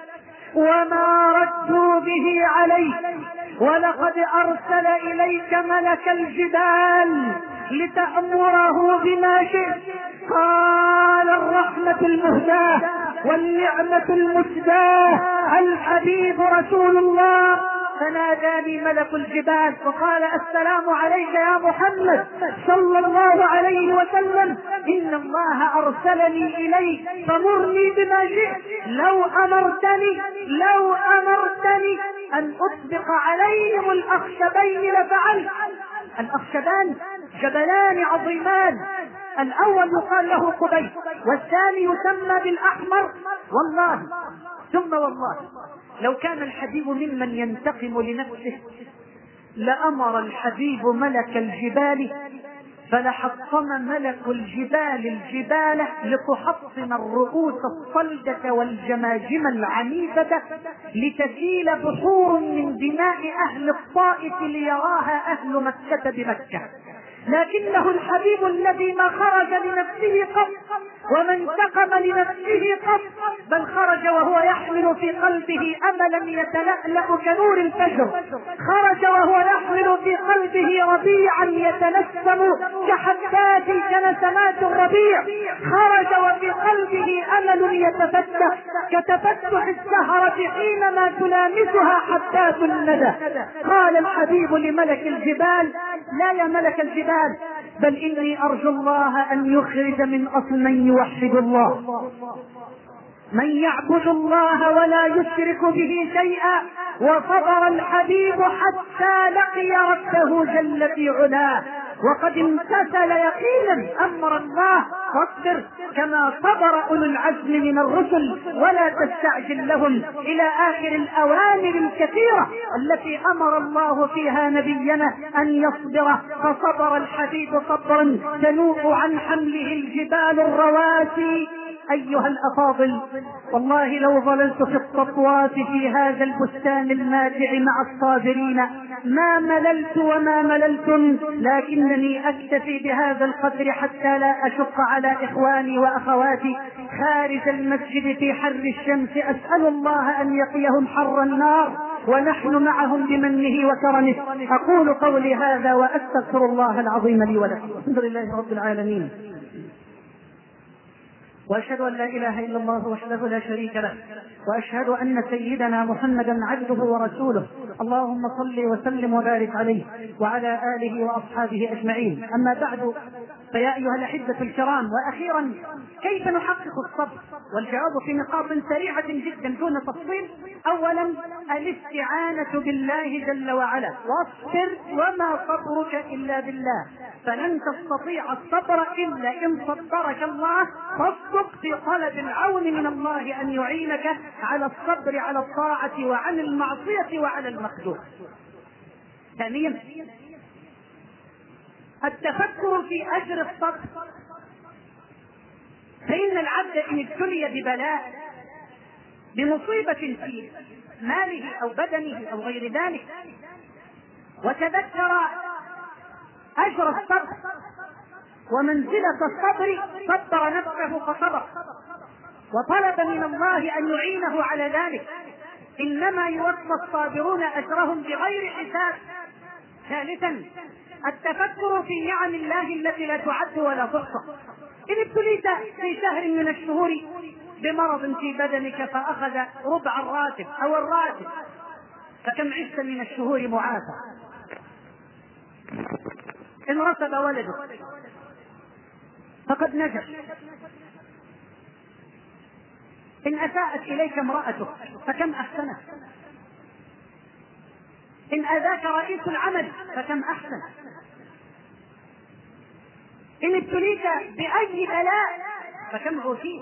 Speaker 1: وما ردوا به عليك، ولقد أرسل إليك ملك الجبال لتأمره بما شئت. قال: الرحمة المهداة والنعمة المسداة الحبيب رسول الله. فناداني ملك الجبال وقال: السلام عليك يا محمد صلى الله عليه وسلم، إن الله أرسلني إليك فمرني بما شئت. لو أمرتني لو أمرتني أن أطبق عليهم الأخشبين لفعلت. الأخشبان جبلان عظيمان، الأول يقال له قبيس والثاني يسمى بالأحمر. والله ثم والله لو كان الحبيب ممن ينتقم لنفسه لأمر الحبيب ملك الجبال فلحطم ملك الجبال الجبال لتحطم الرؤوس الصلدة والجماجم العنيفة لتسيل بحور من دماء أهل الطائف ليراها أهل مكة بمكة. لكنه الحبيب الذي ما خرج لنفسه قط وما انتقم لنفسه قط، بل خرج وهو يحمل في قلبه أملا يتلألأ كنور الفجر، خرج وهو يحمل في قلبه ربيعا يتنسم كحبات كنسمات الربيع، خرج وفي قلبه أمل يتفتح كتفتح السهرة حينما تلامسها حبات الندى. قال الحبيب لملك الجبال: لا يا ملك الجبال، بل إني أرجو الله أن يخرج من أصل من يوحد الله، من يعبد الله ولا يشرك به شيئا. وصبر الحبيب حتى لقي ربه جل في علاه، وقد امتثل يقينا أمر الله. فاصبر كما صبر أولو العزم من الرسل، ولا تستعجل لهم، إلى آخر الأوامر الكثيرة التي أمر الله فيها نبينا أن يصبر. فصبر الحبيب صبرا تنوء عن حمله الجبال الرواسي. أيها الأفاضل، والله لو ظللت في التطواف في هذا البستان الماتع مع الصابرين ما مللت وما مللتم، لكنني أكتفي بهذا القدر حتى لا أشق على إخواني وأخواتي خارج المسجد في حر الشمس. أسأل الله أن يقيهم حر النار ونحن معهم بمنه وكرمه. أقول قولي هذا وأستغفر الله العظيم لي ولكم. الحمد لله رب العالمين، وأشهد أن لا إله إلا الله وحده لا شريك له، وأشهد أن سيدنا محمدا عبده ورسوله. اللهم صل وسلم وبارك عليه وعلى آله وأصحابه أجمعين. أما بعد، فيا أيها الأحبة الكرام، وأخيرا كيف نحقق الصبر؟ والجواب في نقاط سريعة جدا دون تفصيل. أولا، الاستعانة بالله جل وعلا، واصبر وما صبرك إلا بالله، فلن تستطيع الصبر إلا إن صبرك الله. فاصدق في طلب العون من الله أن يعينك على الصبر على الطاعة وعن المعصية وعلى المخدوع. ثانيا، التفكر في أجر الصبر، فإن العبد إن ابتلي ببلاء بمصيبة في ماله أو بدنه أو غير ذلك وتذكر أجر الصبر ومنزلة الصبر صبر نفسه فصبر وطلب من الله أن يعينه على ذلك. إنما يوفى الصابرون أجرهم بغير حساب. ثالثا، التفكر في نعم الله التي لا تعد ولا تحصى. إن ابتليت في شهر من الشهور بمرض في بدنك فأخذ ربع الراتب أو الراتب، فكم عشت من الشهور معافى. إن رتب ولدك فقد نجح. إن أساءت إليك امرأتك فكم أحسنت. إن أذاك رئيس العمل فكم أحسن. إن ابتليت بأي بلاء فكم عوفيت.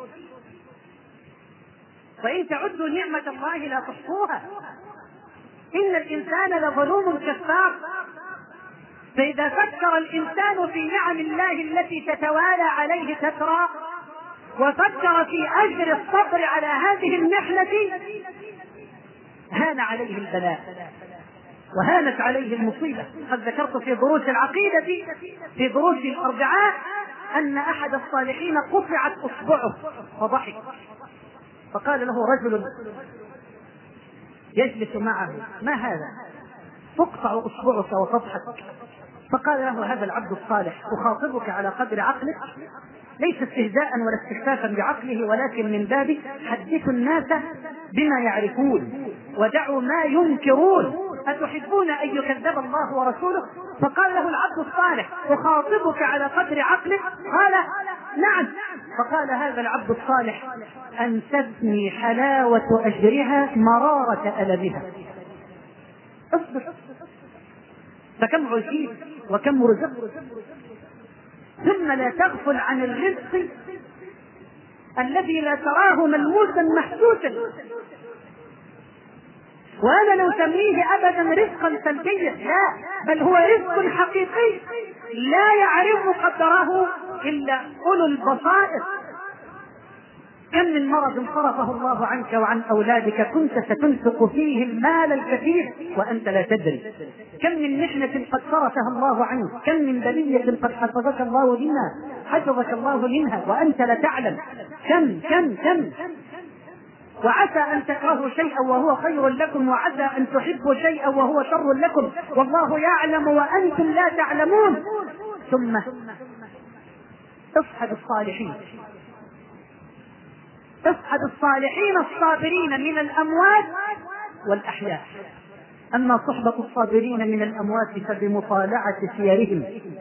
Speaker 1: وإن تعدوا نعمة الله لا تحصوها. إن الإنسان لظلوم كفار. فإذا فكر الإنسان في نعم الله التي تتوالى عليه تترى وفكر في أجر الصبر على هذه المحنة هان عليه البلاء وهانت عليه المصيبة. قد ذكرت في دروس العقيدة في دروس الأربعاء أن أحد الصالحين قطعت أصبعه فضحك، فقال له رجل يجلس معه: ما هذا؟ تقطع أصبعك وتضحك. فقال له هذا العبد الصالح: أخاطبك على قدر عقلك، ليس استهزاء ولا استخفافا بعقله، ولكن من باب حدثوا الناس بما يعرفون ودعوا ما ينكرون. أتحبون أن يكذب الله ورسوله؟ فقال له العبد الصالح: أخاطبك على قدر عقلك؟ قال: نعم. فقال هذا العبد الصالح: أن تبني حلاوة أجرها مرارة ألمها. اصبر، فكم عشيت وكم رزقت. ثم لا تغفل عن الرزق الذي لا تراه ملموسا محسوسا، وهذا لا نسميه ابدا رزقا سلبيا، لا، بل هو رزق حقيقي لا يعرف قدره الا اولو البصائر. كم من مرض صرفه الله عنك وعن أولادك كنت ستنفق فيه المال الكثير وأنت لا تدري. كم من محنة قد صرفها الله عنك، كم من بلية قد حفظك الله منها حفظك الله منها وأنت لا تعلم. كم كم كم وعسى أن تكرهوا شيئا وهو خير لكم، وعسى أن تحبوا شيئا وهو شر لكم، والله يعلم وأنتم لا تعلمون. ثم اصحب الصالحين، تصحب الصالحين الصابرين من الأموات والأحياء. أما صحبة الصابرين من الأموات فبمطالعة سيرهم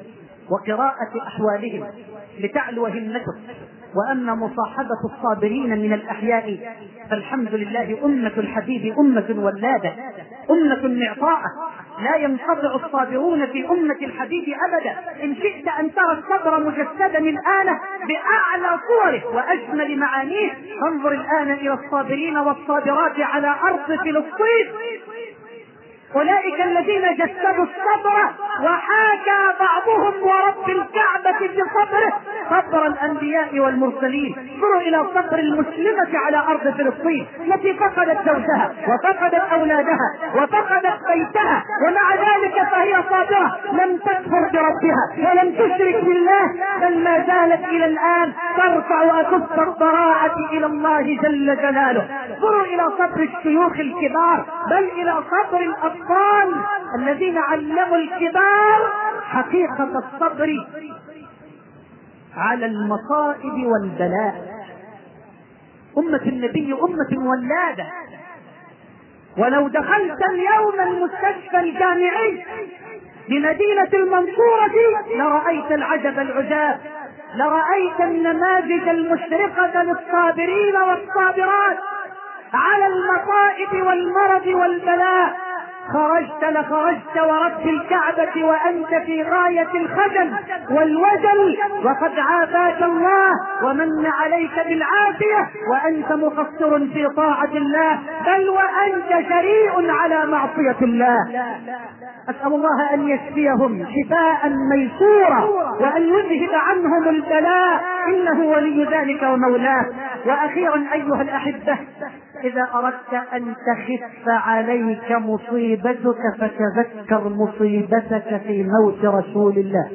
Speaker 1: وقراءة أحوالهم لتعلو همتهم. وأما مصاحبة الصابرين من الأحياء فالحمد لله أمة الحبيب أمة ولادة، أمة معطاءة، لا ينقطع الصابرون في أمة الحبيب أبدا. إن شئت أن ترى الصبر مجسدا الآن بأعلى صوره وأجمل معانيه فانظر الآن إلى الصابرين والصابرات على أرض فلسطين، أولئك الذين جسدوا الصبر، وحاكى بعضهم ورب الكعبة بصبره صبر الأنبياء والمرسلين. انظروا إلى صبر المسلمة على أرض فلسطين التي فقدت زوجها وفقدت أولادها وفقدت بيتها، ومع ذلك فهي صابرة، لم تكفر بربها ولم تشرك بالله، بل ما زالت إلى الآن ترفع أكف الضراعة إلى الله جل جلاله. انظروا إلى صبر الشيوخ الكبار، بل إلى صبر الأطفال الذين علموا الكبار حقيقة الصبر على المصائب والبلاء. أمة النبي أمة ولادة. ولو دخلت اليوم المستشفى الجامعي بمدينة المنصورة لرأيت العجب العجاب، لرأيت النماذج المشرقة للصابرين والصابرات على المصائب والمرض والبلاء. خرجت لخرجت ورب الكعبة وأنت في غاية الخجل والوجل، وقد عافاك الله ومن عليك بالعافية وأنت مقصر في طاعة الله، بل وأنت جريء على معصية الله. أسأل الله أن يشفيهم شفاء ميسورا وأن يذهب عنهم البلاء، إنه ولي ذلك ومولاه. وأخيرا أيها الأحبة، إذا أردت أن تخف عليك مصيبتك فتذكر مصيبتك في موت رسول الله.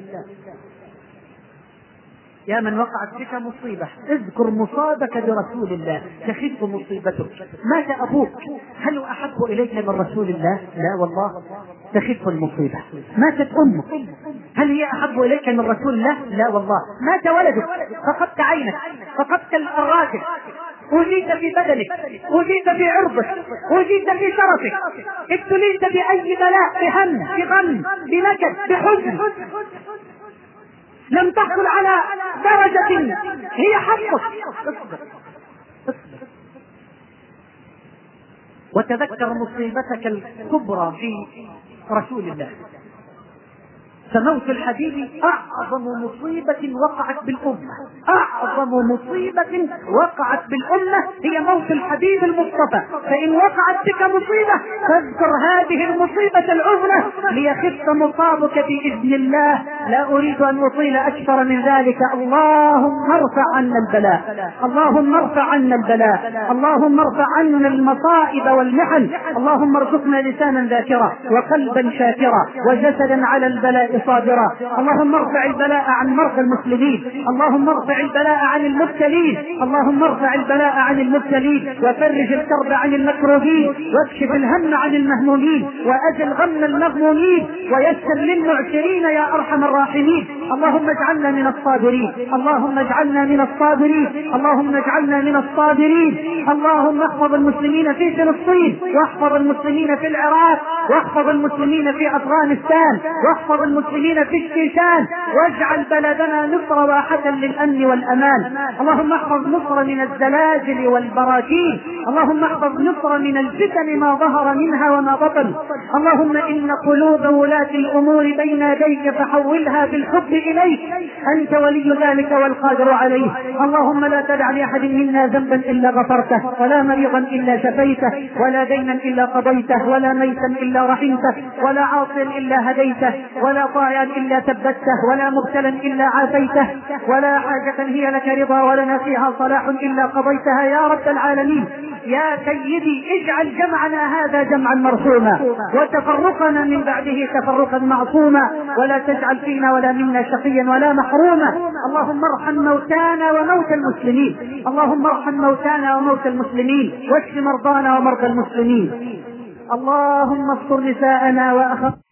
Speaker 1: يا من وقعت بك مصيبة اذكر مصابك برسول الله تخف مصيبتك. مات أبوك، هل أحب إليك من رسول الله؟ لا والله، تخف المصيبة. ماتت أمك، هل هي أحب إليك من رسول الله؟ لا والله. مات ولدك، فقدت عينك، فقدت الراجل، وجيت في بدنك، وجيت في عرضك، وجيت في شرفك، ابتليت بأي بلاء، بهم، بغم، بنكد، بحزن، لم تحصل على درجة هي حقك. وتذكر مصيبتك الكبرى في رسول الله. فموت الحبيب أعظم مصيبة وقعت بالأمة، أعظم مصيبة وقعت بالأمة هي موت الحبيب المصطفى. فإن وقعت بك مصيبة فاذكر هذه المصيبة العظمى ليخف مصابك بإذن الله. لا أريد أن أطيل أكثر من ذلك. اللهم ارفع عنا البلاء، اللهم ارفع عنا البلاء، اللهم ارفع عنا المصائب والمحن، اللهم ارزقنا لسانا ذاكرا وقلبا شاكرا وجسدا على البلاء صابرا. اللهم ارفع البلاء عن مرضى المسلمين، اللهم ارفع البلاء عن المبتلين، اللهم ارفع البلاء عن المبتلين وفرج الكرب عن المكروبين واكشف الهم عن المهمومين وأزل غم المغمومين ويسر للمعسرين يا أرحم الراحمين. اللهم اجعلنا من الصابرين، اللهم اجعلنا من الصابرين، اللهم اجعلنا من الصابرين. اللهم احفظ المسلمين في فلسطين، واحفظ المسلمين في العراق، واحفظ المسلمين في أفغانستان، واحفظ المسلمين في الشيشان، واجعل بلدنا مصر واحة للأمن والأمان. اللهم احفظ مصر من الزلازل والبراكين، اللهم احفظ مصر من الفتن ما ظهر منها وما بطن. اللهم إن قلوب ولاة الأمور بين يديك فحولها بالحب إليك، أنت ولي ذلك والقادر عليه. اللهم لا تدع لأحد منا ذنبا إلا غفرته، ولا مريضا إلا شفيته، ولا دينا إلا قضيته، ولا ميتا إلا رحمته، ولا عاصيا إلا هديته، ولا طائعا إلا ثبته، ولا مبتلا إلا عافيته، ولا حاجة هي لك رضا ولنا فيها صلاح إلا قضيتها يا رب العالمين. يا سيدي اجعل جمعنا هذا جمعا مرحوما وتفرقنا من بعده تفرقا معصوما، ولا تجعل فينا ولا منا شقيا ولا محروما. اللهم ارحم موتانا وموتى المسلمين، اللهم ارحم موتانا وموتى المسلمين، واشف مرضانا ومرضى المسلمين. اللهم استر نساءنا وأخ